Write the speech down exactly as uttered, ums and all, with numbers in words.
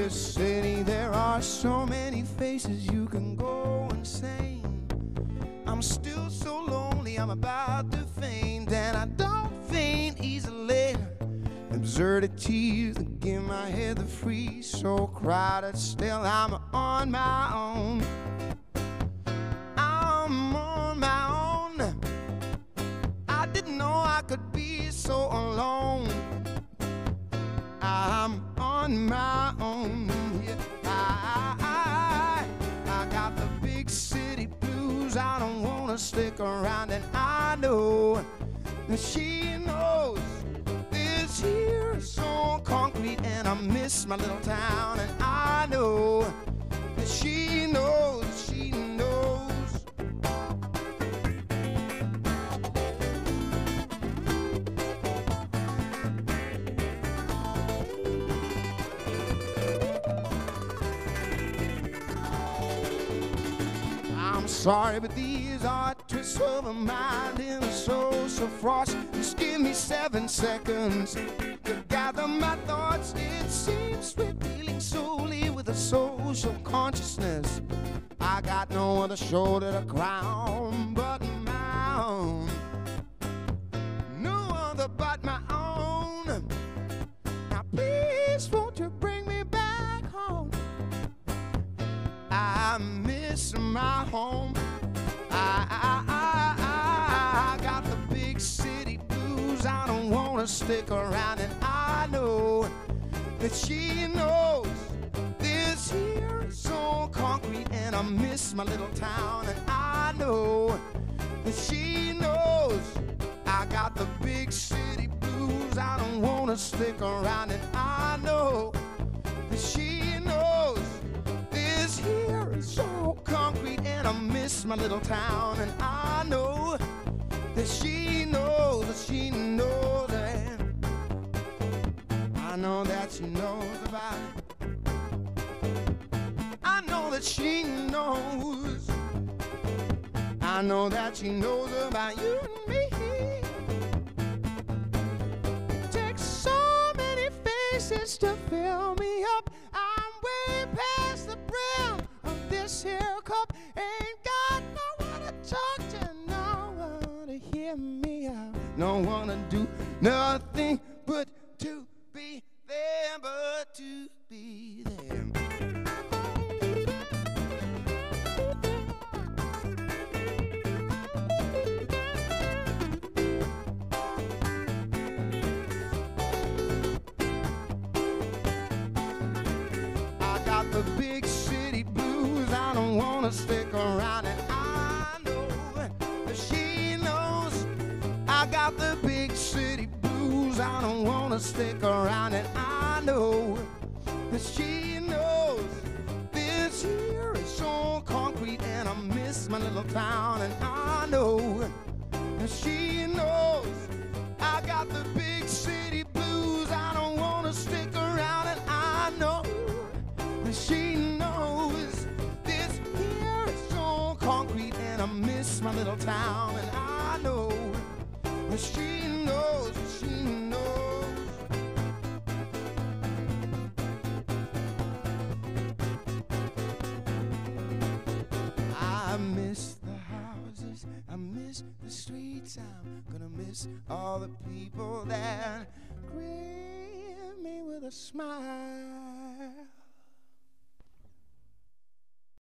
this city there are so many faces, you can go insane. I'm still so lonely, I'm about to faint, and I don't faint easily. Absurdities that give my head the freeze, so crowded still I'm on my own. I'm on my own. I didn't know I could be so alone. I'm on my own. Yeah. I, I, I got the big city blues. I don't wanna stick around, and I know that she knows this here is so concrete, and I miss my little town, and I know that she knows, she knows. I'm sorry, but these are twists of a mind in a social frost. Just give me seven seconds to gather my thoughts. It seems we're dealing solely with a social consciousness. I got no other shoulder to crown but my own. No other but my own. Now please won't you bring me back home? I miss my home. I, I, I, I, I got the big city blues. I don't wanna stick around, and I know that she knows this here is so concrete, and I miss my little town, and I know that she knows I got the big city blues. I don't wanna stick around, and I know that she knows this here is so concrete, and I miss my little town, and I know that she knows, that she knows that. I know that she knows about it. I know that she knows. I know that she knows about you and me. It takes so many faces to fill me up. I'm way past the brim of this here cup. Ain't got no one to talk to, no one to hear me out. No one to do nothing but to be there, but to be there. The big city blues, I don't wanna stick around, and I know that she knows I got the big city blues. I don't wanna stick around, and I know that she knows this here is so concrete, and I miss my little town, and I know that she knows I got the big city blues. I don't wanna stick around, and I know she knows this here is so concrete, and I miss my little town, and I know that she knows, she knows. I miss the houses, I miss the streets, I'm gonna miss all the people that greet me with a smile.